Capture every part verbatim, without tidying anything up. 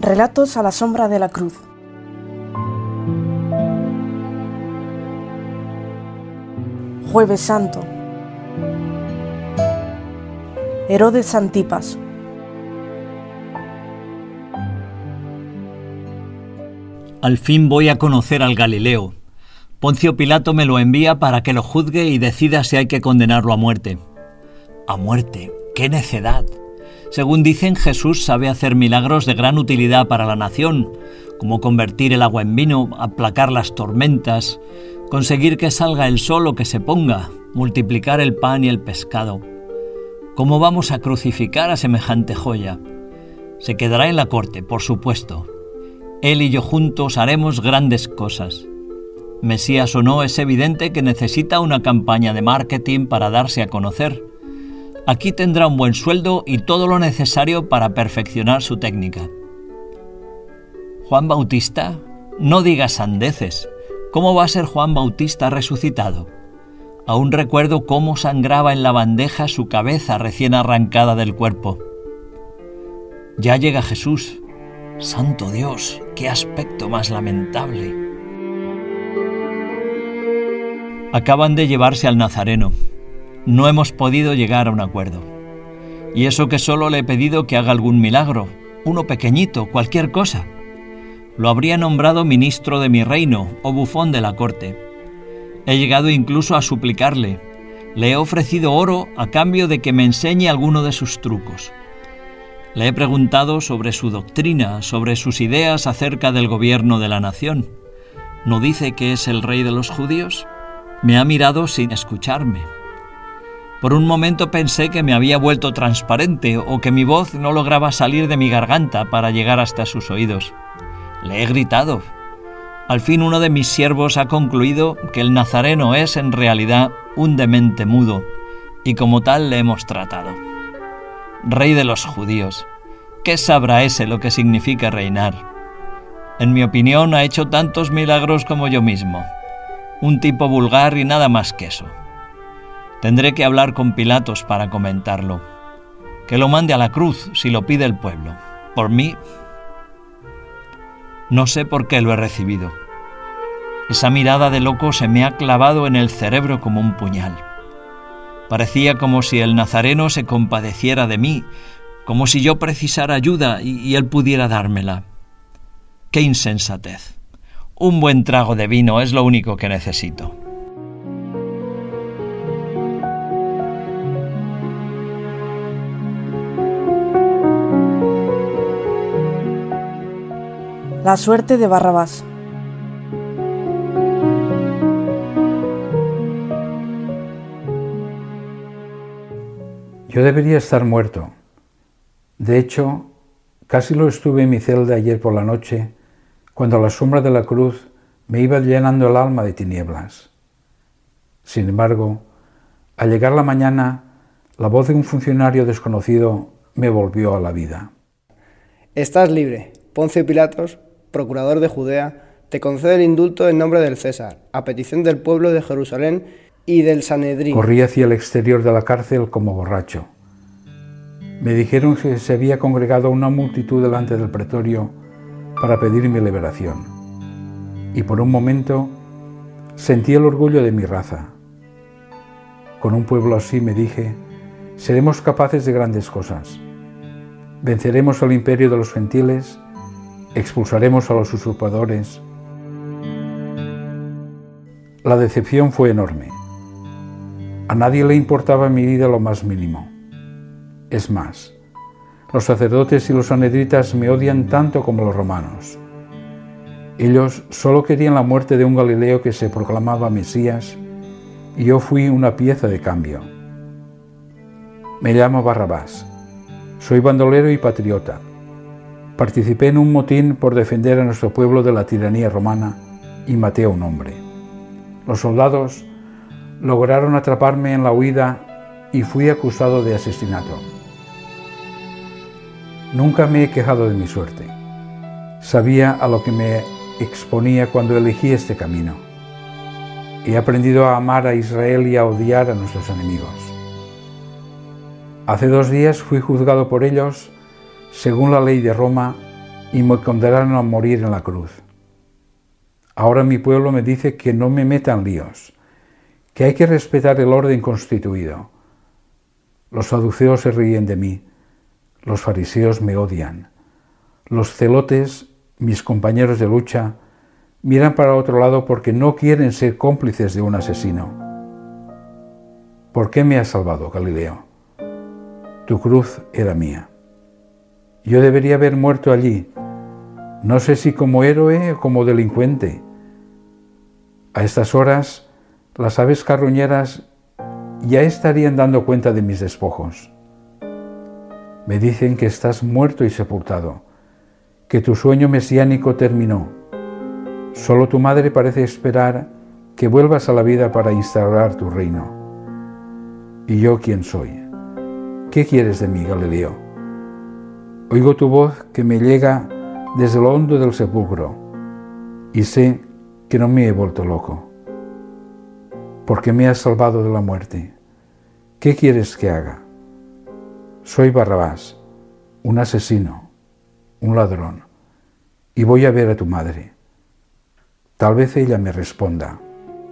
Relatos a la sombra de la cruz. Jueves Santo. Herodes Antipas. Al fin voy a conocer al Galileo. Poncio Pilato me lo envía para que lo juzgue y decida si hay que condenarlo a muerte. ¿A muerte? ¡Qué necedad! Según dicen, Jesús sabe hacer milagros de gran utilidad para la nación, como convertir el agua en vino, aplacar las tormentas, conseguir que salga el sol o que se ponga, multiplicar el pan y el pescado. ¿Cómo vamos a crucificar a semejante joya? Se quedará en la corte, por supuesto. Él y yo juntos haremos grandes cosas. Mesías o no, es evidente que necesita una campaña de marketing para darse a conocer. Aquí tendrá un buen sueldo y todo lo necesario para perfeccionar su técnica. ¿Juan Bautista? No digas sandeces. ¿Cómo va a ser Juan Bautista resucitado? Aún recuerdo cómo sangraba en la bandeja su cabeza recién arrancada del cuerpo. Ya llega Jesús. ¡Santo Dios! ¡Qué aspecto más lamentable! Acaban de llevarse al Nazareno. No hemos podido llegar a un acuerdo. Y eso que solo le he pedido que haga algún milagro, uno pequeñito, cualquier cosa. Lo habría nombrado ministro de mi reino o bufón de la corte. He llegado incluso a suplicarle. Le he ofrecido oro a cambio de que me enseñe alguno de sus trucos. Le he preguntado sobre su doctrina, sobre sus ideas acerca del gobierno de la nación. ¿No dice que es el rey de los judíos? Me ha mirado sin escucharme. Por un momento pensé que me había vuelto transparente o que mi voz no lograba salir de mi garganta para llegar hasta sus oídos. Le he gritado. Al fin uno de mis siervos ha concluido que el nazareno es en realidad un demente mudo y como tal le hemos tratado. Rey de los judíos, ¿qué sabrá ese lo que significa reinar? En mi opinión ha hecho tantos milagros como yo mismo. Un tipo vulgar y nada más que eso. Tendré que hablar con Pilatos para comentarlo. Que lo mande a la cruz si lo pide el pueblo. Por mí, no sé por qué lo he recibido. Esa mirada de loco se me ha clavado en el cerebro como un puñal. Parecía como si el nazareno se compadeciera de mí, como si yo precisara ayuda y, y él pudiera dármela. ¡Qué insensatez! Un buen trago de vino es lo único que necesito. La suerte de Barrabás. Yo debería estar muerto. De hecho, casi lo estuve en mi celda ayer por la noche, cuando la sombra de la cruz me iba llenando el alma de tinieblas. Sin embargo, al llegar la mañana, la voz de un funcionario desconocido me volvió a la vida. Estás libre. Poncio Pilatos, procurador de Judea, te concede el indulto en nombre del César, a petición del pueblo de Jerusalén y del Sanedrín. Corrí hacia el exterior de la cárcel como borracho. Me dijeron que se había congregado una multitud delante del pretorio para pedir mi liberación. Y por un momento sentí el orgullo de mi raza. Con un pueblo así, me dije, seremos capaces de grandes cosas. Venceremos al imperio de los gentiles, expulsaremos a los usurpadores. La decepción fue enorme. A nadie le importaba mi vida lo más mínimo. Es más, los sacerdotes y los sanedritas me odian tanto como los romanos. Ellos solo querían la muerte de un Galileo que se proclamaba Mesías y yo fui una pieza de cambio. Me llamo Barrabás. Soy bandolero y patriota. Participé en un motín por defender a nuestro pueblo de la tiranía romana y maté a un hombre. Los soldados lograron atraparme en la huida y fui acusado de asesinato. Nunca me he quejado de mi suerte. Sabía a lo que me exponía cuando elegí este camino. He aprendido a amar a Israel y a odiar a nuestros enemigos. Hace dos días fui juzgado por ellos según la ley de Roma y me condenaron a morir en la cruz. Ahora mi pueblo me dice que no me metan líos, que hay que respetar el orden constituido. Los saduceos se ríen de mí, los fariseos me odian. Los celotes, mis compañeros de lucha, miran para otro lado porque no quieren ser cómplices de un asesino. ¿Por qué me has salvado, Galileo? Tu cruz era mía. Yo debería haber muerto allí, no sé si como héroe o como delincuente. A estas horas, las aves carroñeras ya estarían dando cuenta de mis despojos. Me dicen que estás muerto y sepultado, que tu sueño mesiánico terminó. Solo tu madre parece esperar que vuelvas a la vida para instaurar tu reino. ¿Y yo quién soy? ¿Qué quieres de mí, Galileo? Oigo tu voz que me llega desde lo hondo del sepulcro y sé que no me he vuelto loco, porque me has salvado de la muerte. ¿Qué quieres que haga? Soy Barrabás, un asesino, un ladrón, y voy a ver a tu madre. Tal vez ella me responda.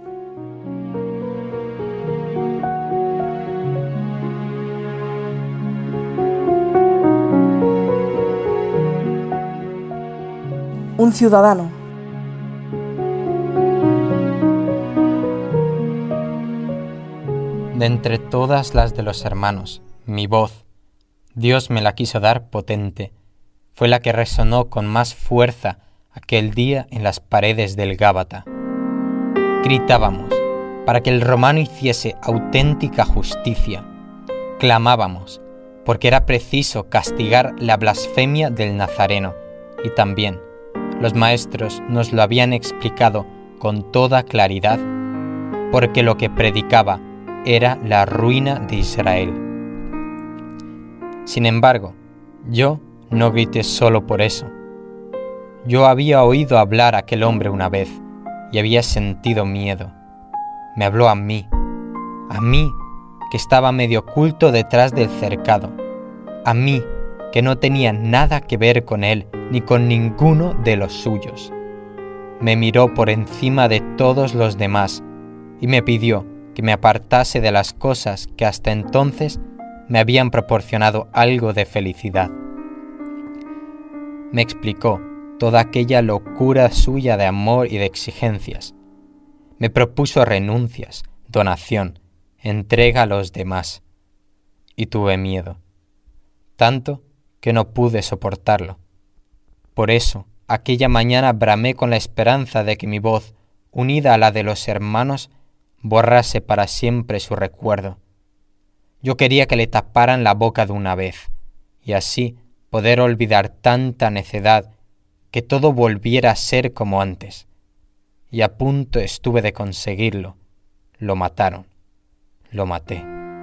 Un ciudadano. De entre todas las de los hermanos, mi voz, Dios me la quiso dar potente, fue la que resonó con más fuerza aquel día en las paredes del Gábata. Gritábamos para que el romano hiciese auténtica justicia. Clamábamos porque era preciso castigar la blasfemia del Nazareno, y también los maestros nos lo habían explicado con toda claridad, porque lo que predicaba era la ruina de Israel. Sin embargo, yo no grité solo por eso. Yo había oído hablar a aquel hombre una vez y había sentido miedo. Me habló a mí, a mí que estaba medio oculto detrás del cercado, a mí que no tenía nada que ver con él ni con ninguno de los suyos. Me miró por encima de todos los demás y me pidió que me apartase de las cosas que hasta entonces me habían proporcionado algo de felicidad. Me explicó toda aquella locura suya de amor y de exigencias. Me propuso renuncias, donación, entrega a los demás. Y tuve miedo, tanto que no pude soportarlo. Por eso, aquella mañana bramé con la esperanza de que mi voz, unida a la de los hermanos, borrase para siempre su recuerdo. Yo quería que le taparan la boca de una vez, y así poder olvidar tanta necedad, que todo volviera a ser como antes. Y a punto estuve de conseguirlo. Lo mataron. Lo maté.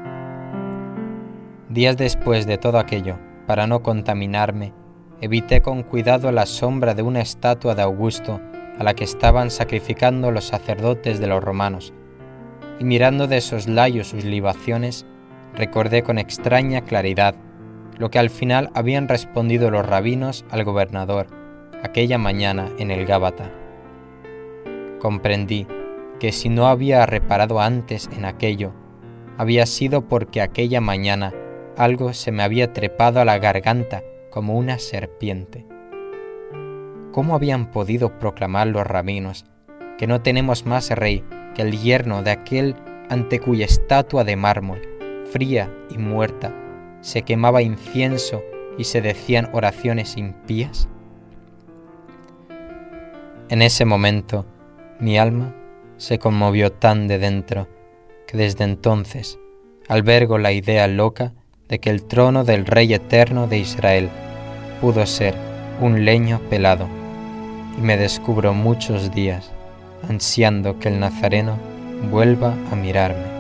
Días después de todo aquello, para no contaminarme, evité con cuidado la sombra de una estatua de Augusto a la que estaban sacrificando los sacerdotes de los romanos, y mirando de soslayo sus libaciones, recordé con extraña claridad lo que al final habían respondido los rabinos al gobernador aquella mañana en el Gábata. Comprendí que si no había reparado antes en aquello, había sido porque aquella mañana algo se me había trepado a la garganta como una serpiente. ¿Cómo habían podido proclamar los rabinos que no tenemos más rey que el yerno de aquel ante cuya estatua de mármol, fría y muerta, se quemaba incienso y se decían oraciones impías? En ese momento, mi alma se conmovió tan de dentro que desde entonces albergo la idea loca de que el trono del Rey eterno de Israel pudo ser un leño pelado, y me descubro muchos días ansiando que el Nazareno vuelva a mirarme.